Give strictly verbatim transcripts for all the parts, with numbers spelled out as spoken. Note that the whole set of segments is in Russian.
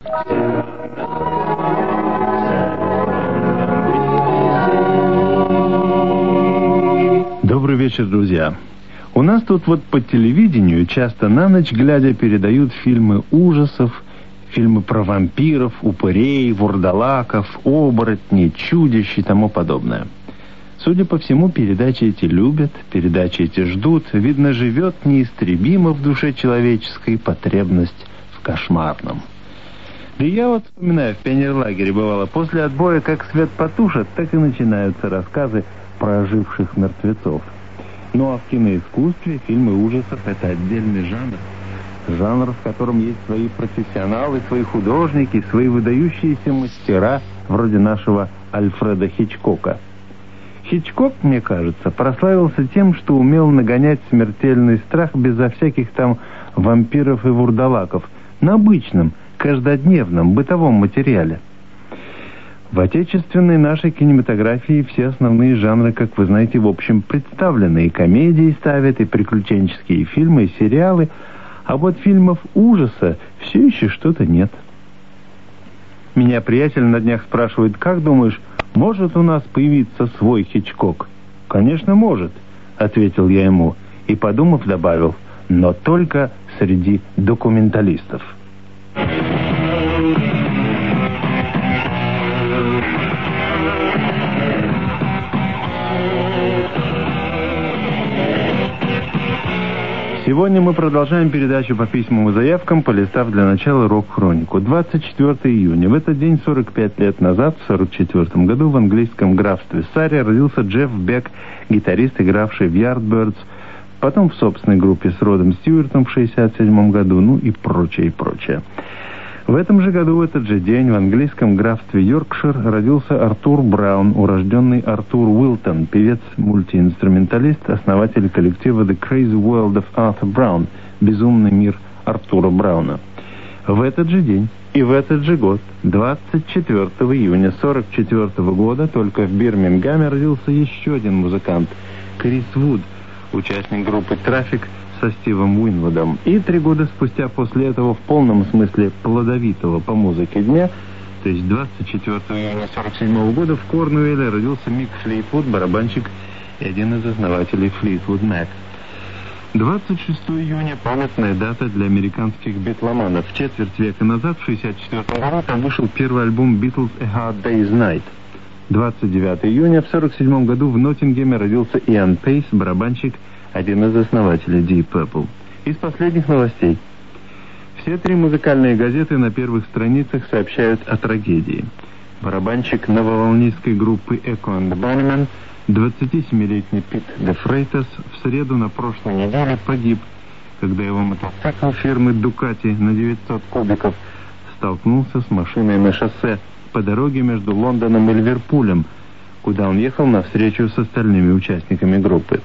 Добрый вечер, друзья. У нас тут вот по телевидению часто на ночь глядя передают фильмы ужасов, фильмы про вампиров, упырей, вурдалаков, оборотней, чудищ и тому подобное. Судя по всему, передачи эти любят, передачи эти ждут. Видно, живет неистребимо в душе человеческой потребность в кошмарном. Да и я вот вспоминаю, в пионерлагере бывало, после отбоя как свет потушат, так и начинаются рассказы про оживших мертвецов. Ну а в киноискусстве фильмы ужасов — это отдельный жанр. Жанр, в котором есть свои профессионалы, свои художники, свои выдающиеся мастера, вроде нашего Альфреда Хичкока. Хичкок, мне кажется, прославился тем, что умел нагонять смертельный страх безо всяких там вампиров и вурдалаков, на обычном, каждодневном, бытовом материале. В отечественной нашей кинематографии все основные жанры, как вы знаете, в общем представлены. И комедии ставят, и приключенческие фильмы, и сериалы. А вот фильмов ужаса все еще что-то нет. Меня приятель на днях спрашивает: как думаешь, может у нас появиться свой Хичкок? Конечно, может, ответил я ему. И, подумав, добавил: но только среди документалистов. Сегодня мы продолжаем передачу по письмам и заявкам, полистав для начала рок-хронику. двадцать четвёртого июня. В этот день, сорок пять лет назад, в сорок четвёртом году, в английском графстве Сарри родился Джефф Бек, гитарист, игравший в Yardbirds, потом в собственной группе с Родом Стюартом в шестьдесят седьмом году, ну и прочее, и прочее. В этом же году, в этот же день, в английском графстве Йоркшир родился Артур Браун, урожденный Артур Уилтон, певец-мультиинструменталист, основатель коллектива The Crazy World of Arthur Brown, безумный мир Артура Брауна. В этот же день и в этот же год, двадцать четвёртого июня сорок четвёртого года, только в Бирмингаме родился еще один музыкант, Крис Вуд, участник группы «Трафик» со Стивом Уинвудом. И три года спустя после этого, в полном смысле плодовитого по музыке дня, то есть двадцать четвёртого июня сорок седьмого года, в Корнуэлле родился Мик Флитвуд, барабанщик и один из основателей Флитвуд Мэк. двадцать шестого июня – памятная дата для американских битломанов. Четверть века назад, в шестьдесят четвёртом году, там вышел первый альбом Beatles «A Hard Day's Night». двадцать девятого июня в сорок седьмом году в Ноттингеме родился Иан Пейс, барабанщик, один из основателей Deep Purple. Из последних новостей. Все три музыкальные газеты на первых страницах сообщают о трагедии. Барабанщик нововолнистской группы Echo and the Bunnymen, двадцатисемилетний Пит де Фрейтас, в среду на прошлой неделе погиб, когда его мотоцикл фирмы Ducati на девятьсот кубиков столкнулся с машиной на шоссе по дороге между Лондоном и Ливерпулем, куда он ехал на встречу с остальными участниками группы.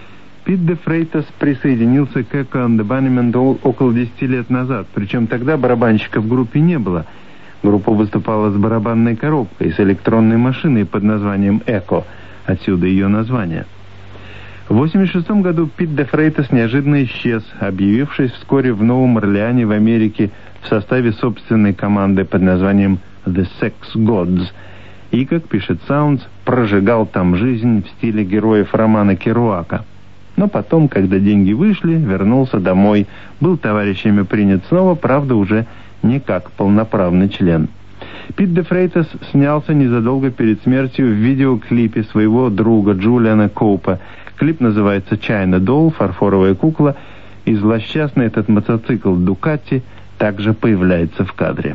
Пит де Фрейтас присоединился к Echo and the Bunnymen около десяти лет назад, причем тогда барабанщика в группе не было. Группа выступала с барабанной коробкой, с электронной машиной под названием Echo, отсюда ее название. В восемьдесят шестом году Пит де Фрейтас неожиданно исчез, объявившись вскоре в Новом Орлеане в Америке в составе собственной команды под названием The Sex Gods, и, как пишет Sounds, прожигал там жизнь в стиле героев романа Керуака. Но потом, когда деньги вышли, вернулся домой, был товарищами принят снова, правда, уже не как полноправный член. Пит де Фрейтас снялся незадолго перед смертью в видеоклипе своего друга Джулиана Коупа. Клип называется «China Doll», «Фарфоровая кукла», и злосчастный этот мотоцикл Ducati также появляется в кадре.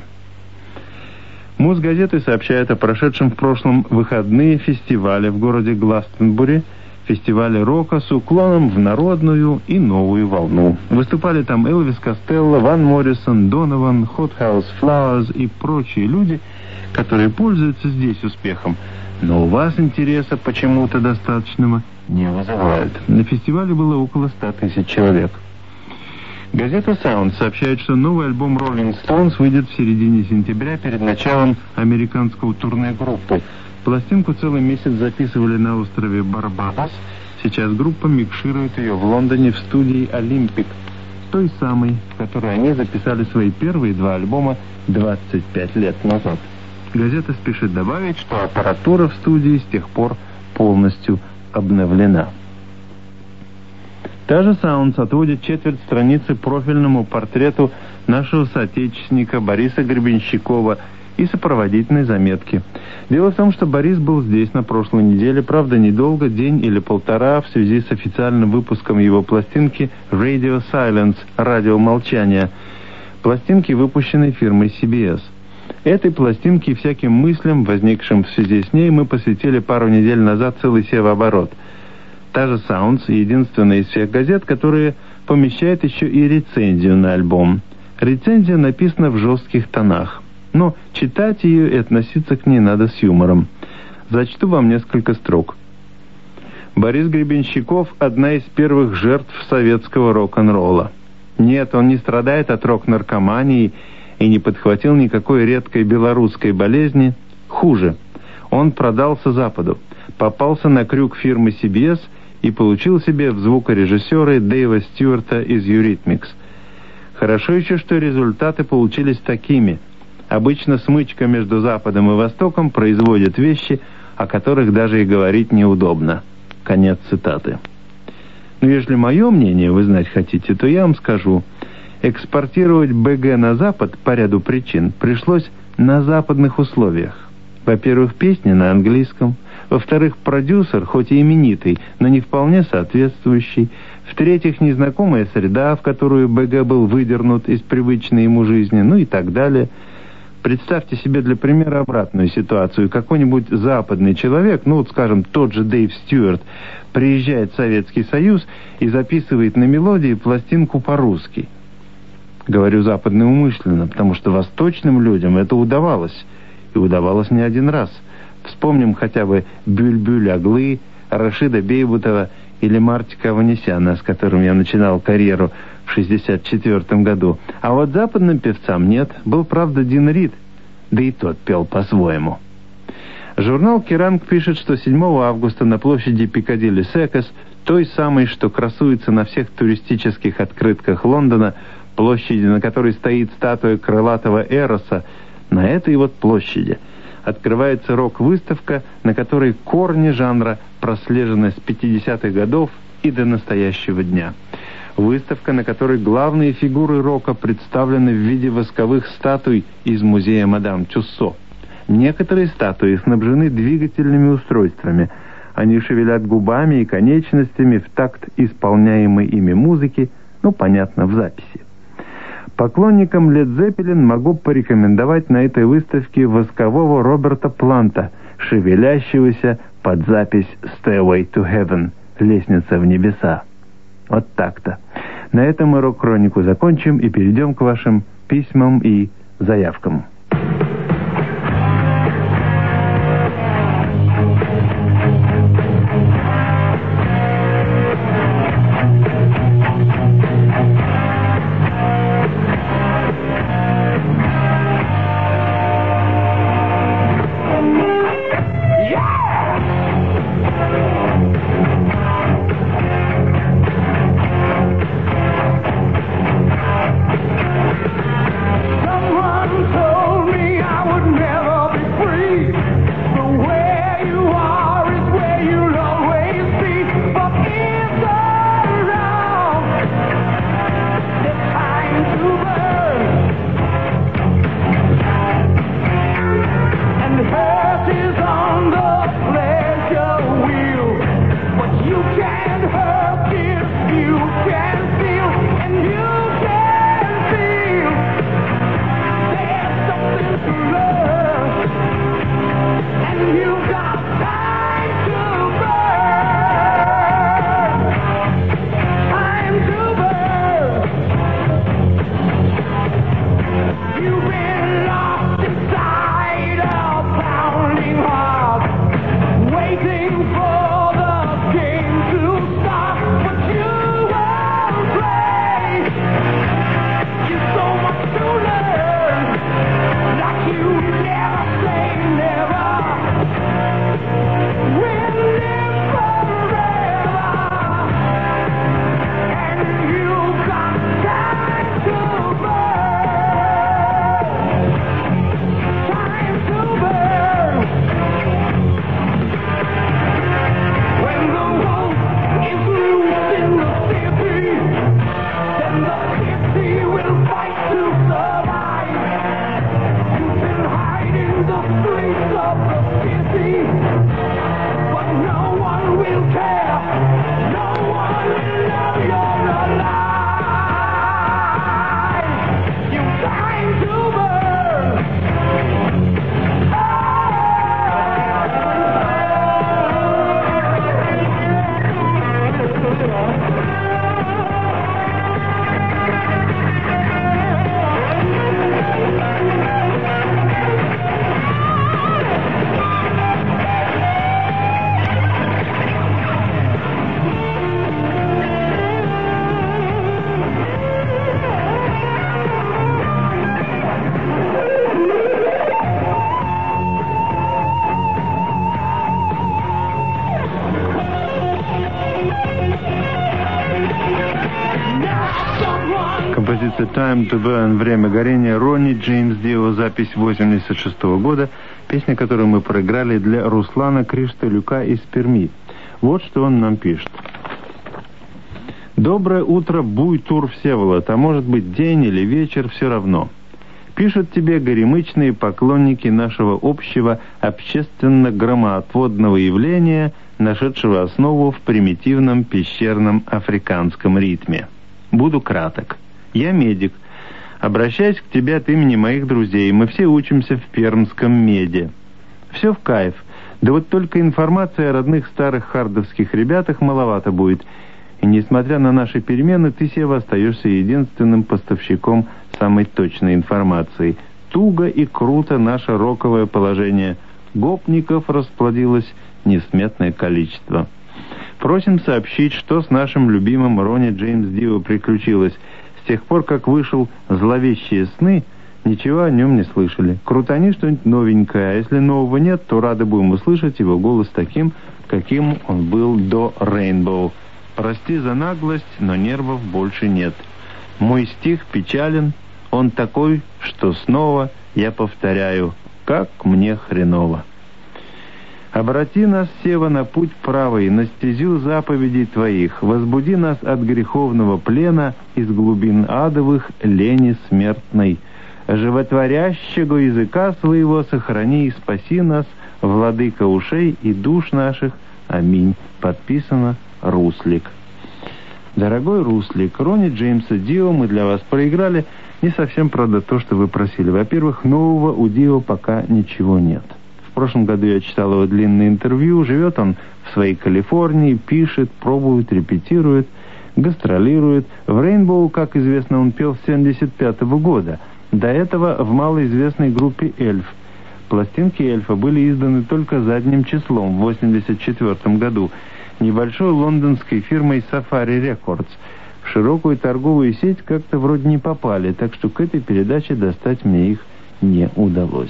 Музгазеты сообщают о прошедшем в прошлом выходные фестивале в городе Гластенбури, фестивале рока с уклоном в народную и новую волну. Выступали там Элвис Костелло, Ван Моррисон, Донован, Hot House Flowers и прочие люди, которые пользуются здесь успехом, но у вас интереса почему-то достаточного не вызывают. На фестивале было около ста тысяч человек. Газета Sound сообщает, что новый альбом Rolling Stones выйдет в середине сентября перед началом американского турне группы. Пластинку целый месяц записывали на острове Барбадос. Сейчас группа микширует ее в Лондоне в студии «Олимпик». той самой, в которой они записали свои первые два альбома двадцать пять лет назад. Газета спешит добавить, что аппаратура в студии с тех пор полностью обновлена. Та же Sounds отводит четверть страницы профильному портрету нашего соотечественника Бориса Гребенщикова и сопроводительной заметки. Дело в том, что Борис был здесь на прошлой неделе, правда, недолго, день или полтора, в связи с официальным выпуском его пластинки Radio Silence, радио молчания, пластинки, выпущенной фирмой си би эс. Этой пластинке и всяким мыслям, возникшим в связи с ней, мы посвятили пару недель назад целый севооборот. Та же Sounds — единственная из всех газет, которая помещает еще и рецензию на альбом. Рецензия написана в жестких тонах, но читать ее и относиться к ней надо с юмором. Зачту вам несколько строк. Борис Гребенщиков — одна из первых жертв советского рок-н-ролла. Нет, он не страдает от рок-наркомании и не подхватил никакой редкой белорусской болезни. Хуже. Он продался Западу, попался на крюк фирмы си би эс и получил себе в звукорежиссеры Дэйва Стюарта из Eurythmics. Хорошо еще, что результаты получились такими. Обычно смычка между Западом и Востоком производит вещи, о которых даже и говорить неудобно. Конец цитаты. Но если мое мнение вы знать хотите, то я вам скажу. Экспортировать БГ на Запад по ряду причин пришлось на западных условиях. Во-первых, песни на английском. Во-вторых, продюсер, хоть и именитый, но не вполне соответствующий. В-третьих, незнакомая среда, в которую БГ был выдернут из привычной ему жизни, ну и так далее. Представьте себе для примера обратную ситуацию. Какой-нибудь западный человек, ну вот скажем, тот же Дэйв Стюарт, приезжает в Советский Союз и записывает на мелодии пластинку по-русски. Говорю западный умышленно, потому что восточным людям это удавалось. И удавалось не один раз. Вспомним хотя бы Бюльбюль-Аглы, Рашида Бейбутова или Мартика Аванесяна, с которым я начинал карьеру в шестьдесят четвёртом году. А вот западным певцам нет. Был, правда, Дин Рид, да и тот пел по-своему. Журнал «Керанг» пишет, что седьмого августа на площади Пикадилли-Секос, той самой, что красуется на всех туристических открытках Лондона, площади, на которой стоит статуя крылатого Эроса, на этой вот площади открывается рок-выставка, на которой корни жанра прослежены с пятидесятых годов и до настоящего дня. Выставка, на которой главные фигуры рока представлены в виде восковых статуй из музея Мадам Тюссо. Некоторые статуи снабжены двигательными устройствами. Они шевелят губами и конечностями в такт исполняемой ими музыки, ну, понятно, в записи. Поклонникам Лед Зеппелин могу порекомендовать на этой выставке воскового Роберта Планта, шевелящегося под запись «Stairway to Heaven» — «Лестница в небеса». Вот так-то. На этом мы рок-хронику закончим и перейдем к вашим письмам и заявкам. Someone told «It's the time to burn» — «Время горения», Ронни Джеймс Дио, запись восемьдесят шестого года, песня, которую мы проиграли для Руслана Кришталюка из Перми. Вот что он нам пишет. «Доброе утро, Буйтур Всеволод, а может быть день или вечер, все равно. Пишут тебе горемычные поклонники нашего общего общественно-громоотводного явления, нашедшего основу в примитивном пещерном африканском ритме. Буду краток. Я медик. Обращаюсь к тебе от имени моих друзей. Мы все учимся в пермском меде. Все в кайф. Да вот только информации о родных старых хардовских ребятах маловато будет. И несмотря на наши перемены, ты, Сева, остаешься единственным поставщиком самой точной информации. Туго и круто наше роковое положение. Гопников расплодилось несметное количество. Просим сообщить, что с нашим любимым Ронни Джеймс Дио приключилось. С тех пор, как вышел «Зловещие сны», ничего о нем не слышали. Крутани что-нибудь новенькое, а если нового нет, то рады будем услышать его голос таким, каким он был до «Рейнбоу». Прости за наглость, но нервов больше нет. Мой стих печален, он такой, что снова я повторяю, как мне хреново. Обрати нас, Сева, на путь правый, на стезю заповедей Твоих. Возбуди нас от греховного плена из глубин адовых лени смертной. Животворящего языка своего сохрани и спаси нас, владыка ушей и душ наших. Аминь. Подписано Руслик. Дорогой Руслик, Ронни Джеймса Дио мы для вас проиграли. Не совсем, правда, то, что вы просили. Во-первых, нового у Дио пока ничего нет. В прошлом году я читал его длинное интервью. Живет он в своей Калифорнии, пишет, пробует, репетирует, гастролирует. В «Рейнбоу», как известно, он пел с семьдесят пятого года. До этого в малоизвестной группе «Эльф». Пластинки «Эльфа» были изданы только задним числом в восемьдесят четвёртом году небольшой лондонской фирмой Safari Records. В широкую торговую сеть как-то вроде не попали, так что к этой передаче достать мне их не удалось.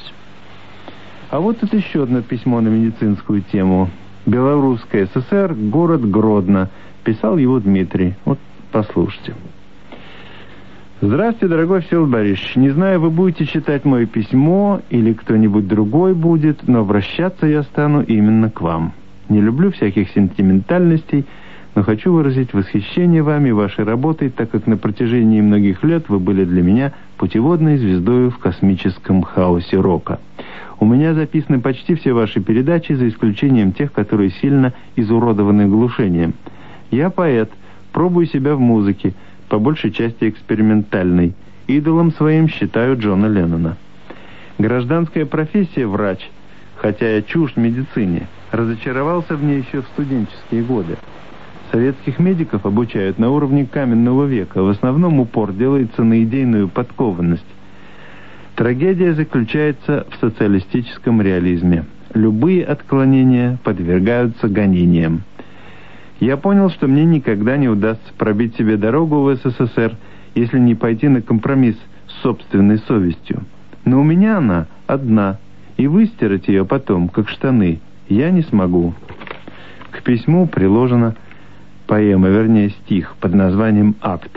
А вот тут еще одно письмо на медицинскую тему. Белорусская ССР, город Гродно. Писал его Дмитрий. Вот послушайте. Здравствуйте, дорогой Всеволод Борисович. Не знаю, вы будете читать мое письмо или кто-нибудь другой будет, но обращаться я стану именно к вам. Не люблю всяких сентиментальностей, но хочу выразить восхищение вами и вашей работой, так как на протяжении многих лет вы были для меня путеводной звездой в космическом хаосе рока. У меня записаны почти все ваши передачи, за исключением тех, которые сильно изуродованы глушением. Я поэт, пробую себя в музыке, по большей части экспериментальной. Идолом своим считаю Джона Леннона. Гражданская профессия — врач, хотя я чужд медицине, разочаровался в ней еще в студенческие годы. Советских медиков обучают на уровне каменного века, в основном упор делается на идейную подкованность. Трагедия заключается в социалистическом реализме. Любые отклонения подвергаются гонениям. Я понял, что мне никогда не удастся пробить себе дорогу в СССР, если не пойти на компромисс с собственной совестью. Но у меня она одна, и выстирать ее потом, как штаны, я не смогу. К письму приложена поэма, вернее стих, под названием «Акт».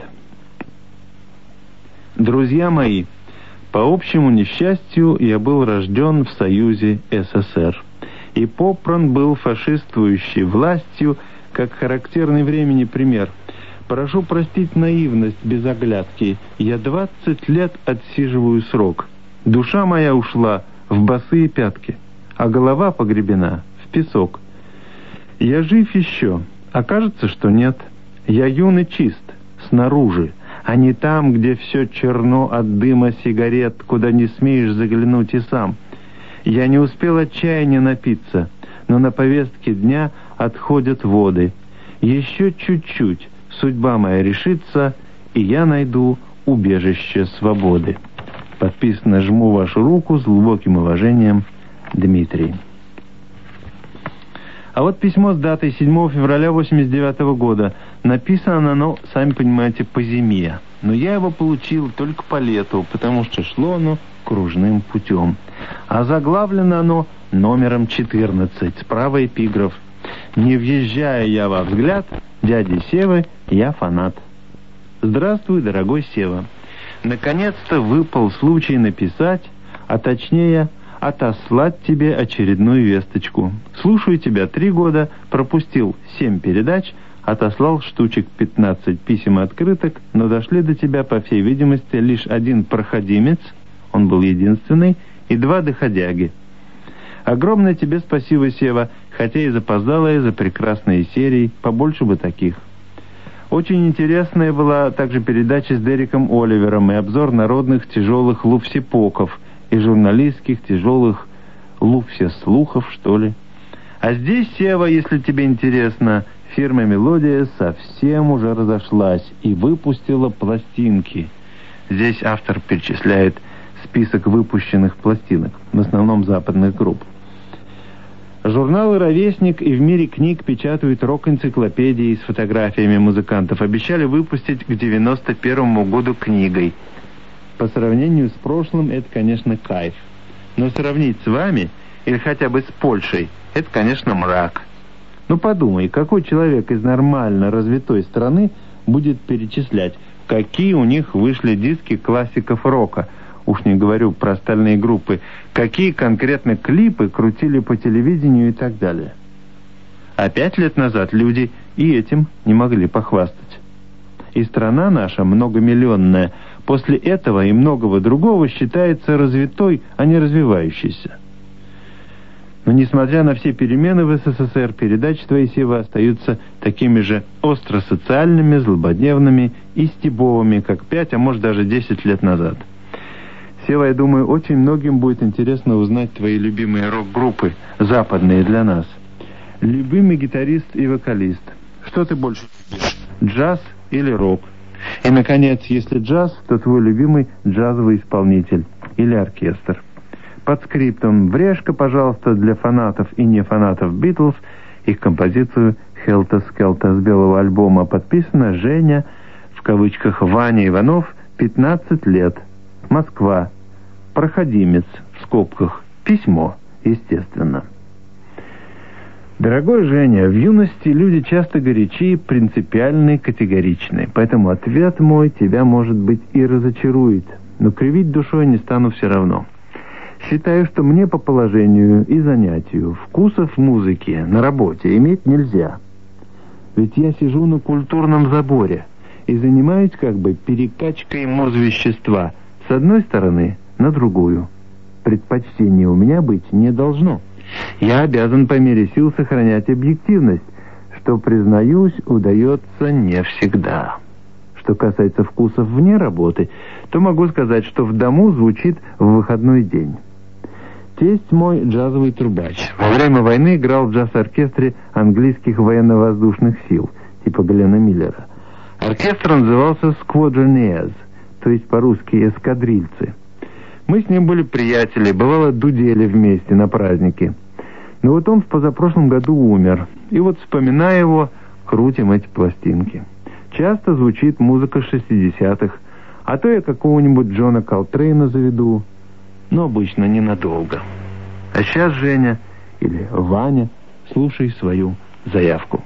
Друзья мои, по общему несчастью я был рожден в Союзе СССР и попран был фашистующей властью, как характерный времени пример. Прошу простить наивность без оглядки. Я двадцать лет отсиживаю срок. Душа моя ушла в босые пятки, а голова погребена в песок. Я жив еще, а кажется, что нет. Я юн и чист, снаружи, а не там, где все черно от дыма сигарет, куда не смеешь заглянуть и сам. Я не успел отчаяния напиться, но на повестке дня отходят воды. Еще чуть-чуть судьба моя решится, и я найду убежище свободы. Подписано «Жму вашу руку с глубоким уважением, Дмитрий». А вот письмо с датой седьмого февраля восемьдесят девятого года. Написано оно, сами понимаете, по зиме. Но я его получил только по лету, потому что шло оно кружным путем. А заглавлено оно номером четырнадцать, справа эпиграф. «Не въезжая я во взгляд, дяди Севы, я фанат». Здравствуй, дорогой Сева. Наконец-то выпал случай написать, а точнее отослать тебе очередную весточку. Слушаю тебя три года, пропустил семь передач, отослал штучек пятнадцать писем и открыток, но дошли до тебя, по всей видимости, лишь один проходимец, он был единственный, и два доходяги. Огромное тебе спасибо, Сева, хотя и запоздалое за прекрасные серии, побольше бы таких. Очень интересная была также передача с Дереком Оливером и обзор народных тяжелых лувсипоков и журналистских тяжелых лувсеслухов, что ли. А здесь, Сева, если тебе интересно, фирма «Мелодия» совсем уже разошлась и выпустила пластинки. Здесь автор перечисляет список выпущенных пластинок, в основном западных групп. Журналы «Ровесник» и в «Мире книг» печатают рок-энциклопедии с фотографиями музыкантов. Обещали выпустить к девяносто первому году книгой. По сравнению с прошлым это, конечно, кайф. Но сравнить с вами, или хотя бы с Польшей, это, конечно, мрак. Ну подумай, какой человек из нормально развитой страны будет перечислять, какие у них вышли диски классиков рока, уж не говорю про остальные группы, какие конкретно клипы крутили по телевидению и так далее. А пять лет назад люди и этим не могли похвастать. И страна наша, многомиллионная, после этого и многого другого считается развитой, а не развивающейся. Но несмотря на все перемены в СССР, передачи твои, Сева, остаются такими же остросоциальными, злободневными и стебовыми, как пять, а может даже десять лет назад. Сева, я думаю, очень многим будет интересно узнать твои любимые рок-группы, западные для нас. Любимый гитарист и вокалист. Что ты больше любишь, джаз или рок? И, наконец, если джаз, то твой любимый джазовый исполнитель или оркестр. Под скриптом врежь-ка, пожалуйста, для фанатов и не фанатов Битлз их композицию «Хелта Скелта» с белого альбома. Подписано Женя, в кавычках, Ваня Иванов, пятнадцать лет. Москва. Проходимец, в скобках, письмо, естественно. Дорогой Женя, в юности люди часто горячи, принципиальны, категоричны. Поэтому ответ мой тебя, может быть, и разочарует. Но кривить душой не стану все равно. Считаю, что мне по положению и занятию вкусов в музыке на работе иметь нельзя. Ведь я сижу на культурном заборе и занимаюсь как бы перекачкой музвещества с одной стороны на другую. Предпочтения у меня быть не должно. Я обязан по мере сил сохранять объективность, что, признаюсь, удается не всегда. Что касается вкусов вне работы, то могу сказать, что в дому звучит в выходной день. Тесть мой джазовый трубач. Во время войны играл в джаз-оркестре английских военно-воздушных сил, типа Глена Миллера. Оркестр назывался «Squadroneers», то есть по-русски «эскадрильцы». Мы с ним были приятели, бывало, дудели вместе на праздники. Но вот он в позапрошлом году умер, и вот, вспоминая его, крутим эти пластинки. Часто звучит музыка шестидесятых, а то я какого-нибудь Джона Колтрейна заведу, но обычно ненадолго. А сейчас, Женя, или Ваня, слушай свою заявку.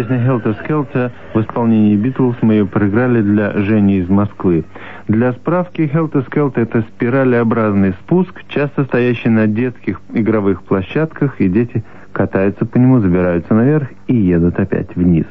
Песня «Helter Skelter» в исполнении Битлз мы ее проиграли для Жени из Москвы. Для справки, «Helter Skelter» — это спиралеобразный спуск, часто стоящий на детских игровых площадках, и дети катаются по нему, забираются наверх и едут опять вниз.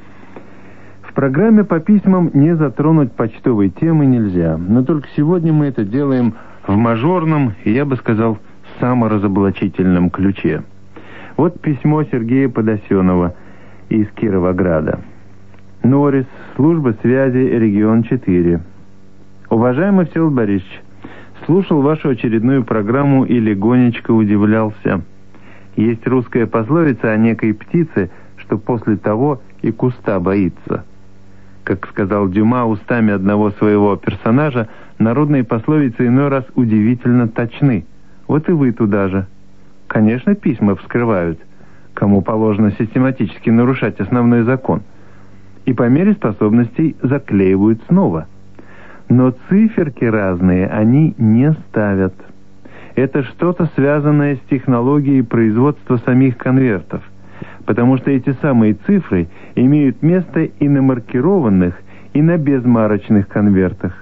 В программе по письмам не затронуть почтовой темы нельзя, но только сегодня мы это делаем в мажорном, и я бы сказал, саморазоблачительном ключе. Вот письмо Сергея Подосенова из Кировограда. Норрис, служба связи, регион четыре. Уважаемый Всеволод Борисович, слушал вашу очередную программу и легонечко удивлялся. Есть русская пословица о некой птице, что после того и куста боится. Как сказал Дюма устами одного своего персонажа, народные пословицы иной раз удивительно точны. Вот и вы туда же. Конечно, письма вскрывают, кому положено систематически нарушать основной закон, и по мере способностей заклеивают снова. Но циферки разные они не ставят. Это что-то связанное с технологией производства самих конвертов, потому что эти самые цифры имеют место и на маркированных, и на безмарочных конвертах.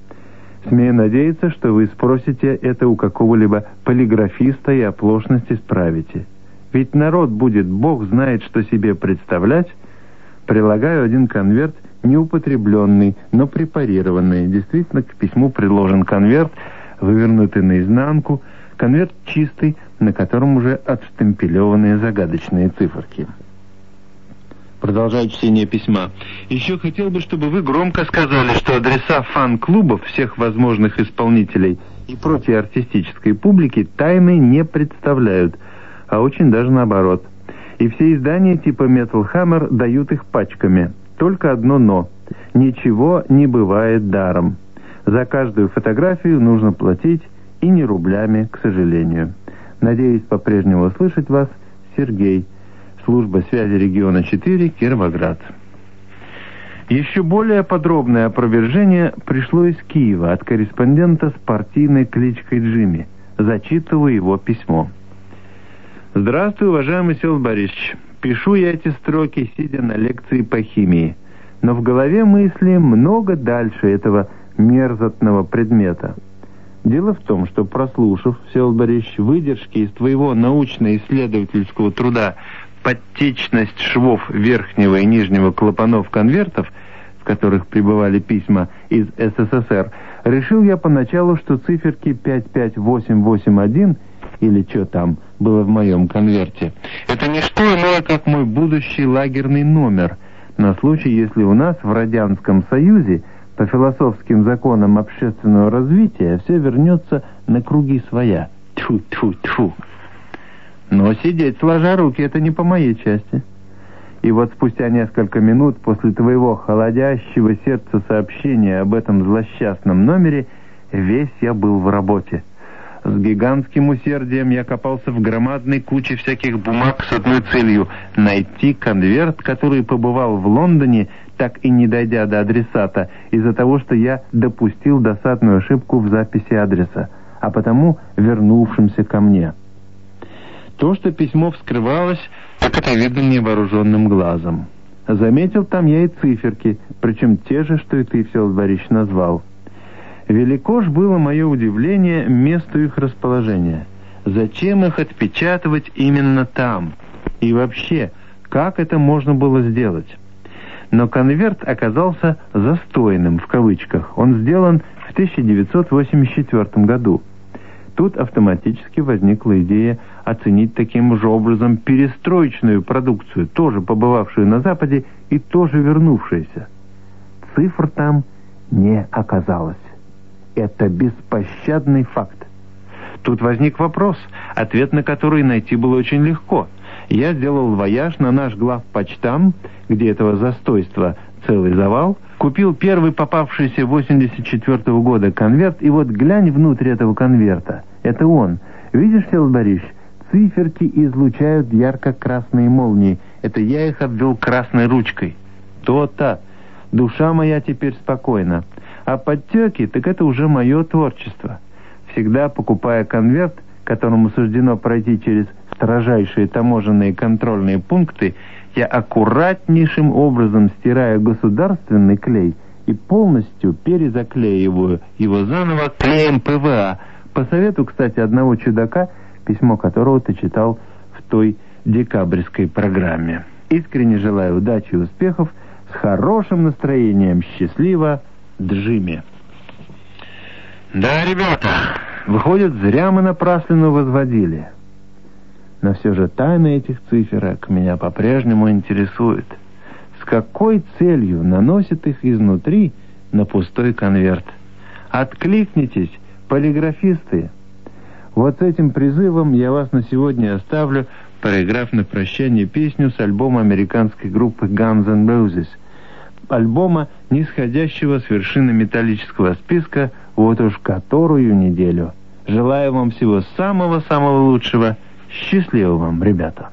Смею надеяться, что вы спросите это у какого-либо полиграфиста и оплошность исправите. Ведь народ будет, бог знает, что себе представлять. Прилагаю один конверт неупотребленный, но препарированный. Действительно, к письму приложен конверт, вывернутый наизнанку, конверт чистый, на котором уже отштемпелеванные загадочные циферки. Продолжаю чтение письма. Еще хотел бы, чтобы вы громко сказали, что адреса фан-клубов всех возможных исполнителей и прочей артистической публики тайны не представляют, а очень даже наоборот. И все издания типа Metal Hammer дают их пачками. Только одно «но». Ничего не бывает даром. За каждую фотографию нужно платить, и не рублями, к сожалению. Надеюсь по-прежнему услышать вас, Сергей. Служба связи региона четыре, Кировоград. Еще более подробное опровержение пришло из Киева от корреспондента с партийной кличкой Джимми. Зачитываю его письмо. Здравствуй, уважаемый Всеволод Борисович. Пишу я эти строки, сидя на лекции по химии. Но в голове мысли много дальше этого мерзотного предмета. Дело в том, что, прослушав, Всеволод Борисович, выдержки из твоего научно-исследовательского труда «Подтечность швов верхнего и нижнего клапанов конвертов», в которых пребывали письма из СССР, решил я поначалу, что циферки пять пять восемь восемь один, или что там было в моем конверте, это не что иное, как мой будущий лагерный номер, на случай, если у нас в Радянском Союзе по философским законам общественного развития все вернется на круги своя. Тьфу-тьфу-тьфу. Но сидеть сложа руки — это не по моей части. И вот спустя несколько минут после твоего холодящего сердца сообщения об этом злосчастном номере весь я был в работе. С гигантским усердием я копался в громадной куче всяких бумаг с одной целью — найти конверт, который побывал в Лондоне, так и не дойдя до адресата, из-за того, что я допустил досадную ошибку в записи адреса, а потому вернувшимся ко мне. То, что письмо вскрывалось, так это видно невооруженным глазом. Заметил там я и циферки, причем те же, что и ты, Всеволод Борисович, назвал. Велико ж было мое удивление месту их расположения. Зачем их отпечатывать именно там? И вообще, как это можно было сделать? Но конверт оказался «застойным», в кавычках. Он сделан в тысяча девятьсот восемьдесят четвёртом году. Тут автоматически возникла идея оценить таким же образом перестроечную продукцию, тоже побывавшую на Западе и тоже вернувшуюся. Цифр там не оказалось. Это беспощадный факт. Тут возник вопрос, ответ на который найти было очень легко. Я сделал вояж на наш главпочтам, где этого застойства целый завал, купил первый попавшийся восемьдесят четвёртого года конверт, и вот глянь внутрь этого конверта. Это он. Видишь, Всеволод Борисович, циферки излучают ярко-красные молнии. Это я их обвел красной ручкой. То-то. Душа моя теперь спокойна. А подтеки, так это уже мое творчество. Всегда покупая конверт, которому суждено пройти через строжайшие таможенные контрольные пункты, я аккуратнейшим образом стираю государственный клей и полностью перезаклеиваю его заново клеем ПВА. По совету, кстати, одного чудака, письмо которого ты читал в той декабрьской программе. Искренне желаю удачи и успехов, с хорошим настроением, счастливо, Джимми. Да, ребята, выходит, зря мы напраслину возводили. Но все же тайна этих циферок меня по-прежнему интересует. С какой целью наносят их изнутри на пустой конверт? Откликнитесь, полиграфисты. Вот с этим призывом я вас на сегодня оставлю, проиграв на прощание песню с альбома американской группы Guns N' Roses. Альбома, нисходящего с вершины металлического списка вот уж которую неделю. Желаю вам всего самого-самого лучшего. Счастливо вам, ребята.